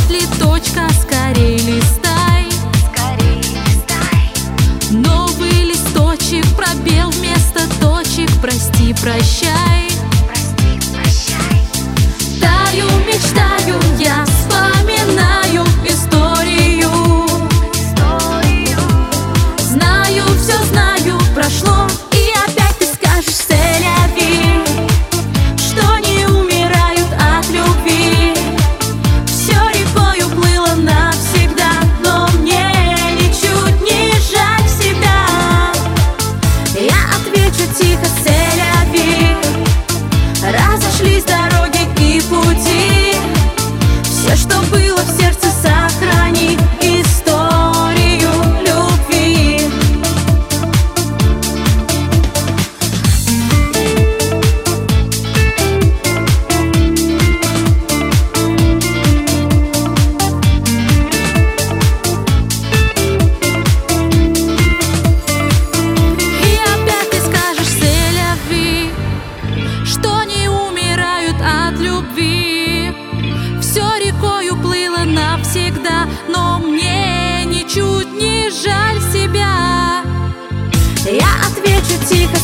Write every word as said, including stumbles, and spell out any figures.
листочка, скорей листай, скорей листай. Новый листочек, пробел вместо точек. Прости, прощай, прости, прощай. Таю, мечтаю, я вспоминаю историю, историю. Знаю, все знаю, прошло, и опять ты скажешь c'est la vie, что не умирают от любви. Все рекою плыло навсегда, но мне ничуть не жаль себя. Я отвечу тихо c'est la vie. Разошлись дороги и пути, все, что было в сердце, сохрани историю любви. И опять ты скажешь c'est la vie, что не умирают от любви. Все рекою плыло навсегда, но мне ничуть не жаль себя. Я отвечу тихо